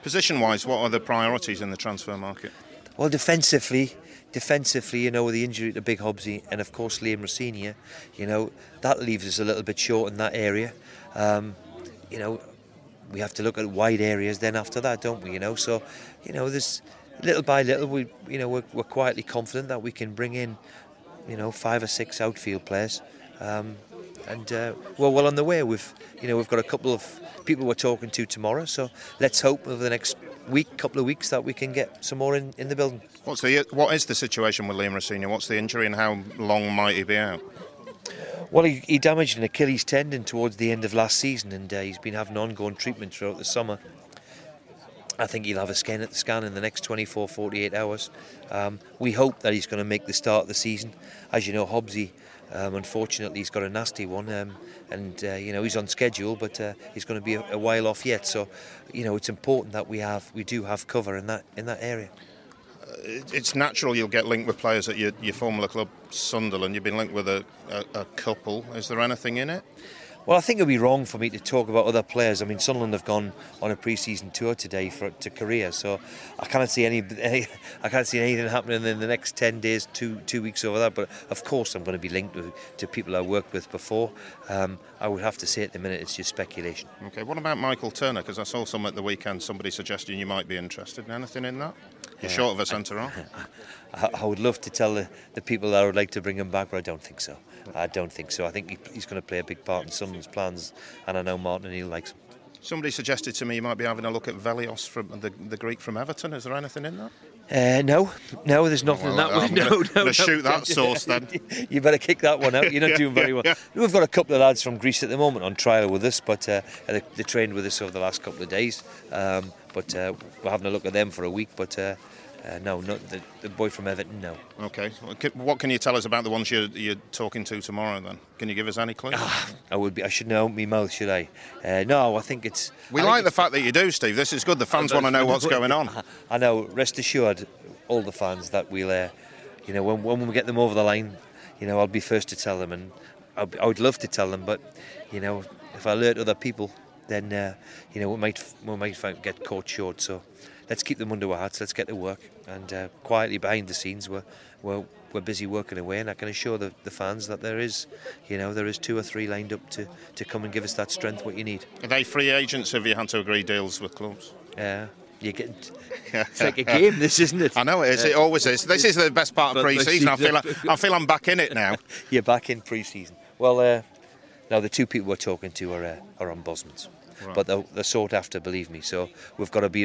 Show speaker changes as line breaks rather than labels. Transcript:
Position-wise, what are the priorities in the transfer market?
Well, defensively, with the injury to Big Hobbsy and of course Liam Rosenior, that leaves us a little bit short in that area. We have to look at wide areas then after that, don't we? So, there's little by little we're quietly confident that we can bring in, 5 or 6 outfield players. We're well on the way. We've got a couple of people we're talking to tomorrow, so let's hope over the next couple of weeks that we can get some more in the building.
What is the situation with Liam Rosenior? What's the injury and how long might he be out?
Well, he damaged an Achilles tendon towards the end of last season, and he's been having ongoing treatment throughout the summer. I think he'll have a scan in the next 24, 48 hours. We hope that he's going to make the start of the season. As you know, Hobbsy, unfortunately, he's got a nasty one, and he's on schedule, but he's going to be a while off yet. So, it's important that we do have cover in that area.
It's natural you'll get linked with players at your former club, Sunderland. You've been linked with a couple. Is there anything in it?
Well, I think it would be wrong for me to talk about other players. I mean, Sunderland have gone on a pre-season tour today to Korea, so I can't see anything happening in the next 10 days, 2 weeks over that. But of course, I'm going to be linked to people I worked with before. I would have to say at the minute it's just speculation.
Okay, what about Michael Turner? Because I saw some at the weekend, somebody suggesting you might be interested in anything in that. You're short of a centre half.
I would love to tell the people that I would like to bring him back, but I don't think so. I think he's going to play a big part in Sunderland's plans, and I know Martin O'Neill likes him.
Somebody suggested to me you might be having a look at Velios, from the Greek from Everton. Is there anything in that?
No, there's nothing in that one. No.
Shoot that source then.
You better kick that one out. You're not doing very well. We've got a couple of lads from Greece at the moment on trial with us, but they trained with us over the last couple of days. But we're having a look at them for a week. But no, not the boy from Everton. No.
Okay. What can you tell us about the ones you're talking to tomorrow? Then can you give us any clues?
I should know me mouth, should I? No, I think it's.
We like the fact that you do, Steve. This is good. The fans want to know what's going on.
I know. Rest assured, all the fans that we'll, when we get them over the line, I'll be first to tell them, and I would love to tell them, but if I alert other people, then we might get caught short. So let's keep them under our hats. Let's get to work, and quietly behind the scenes, we're busy working away, and I can assure the fans that there is 2 or 3 lined up to come and give us that strength what you need.
Are they free agents? Have you had to agree deals with clubs?
It's like a game, this, isn't it?
I know it is. It always is. This is the best part of pre-season. I feel I'm back in it now.
You're back in pre-season. Well, now the 2 people we're talking to are ombudsmen, right. But they're sought after, believe me. So we've got to be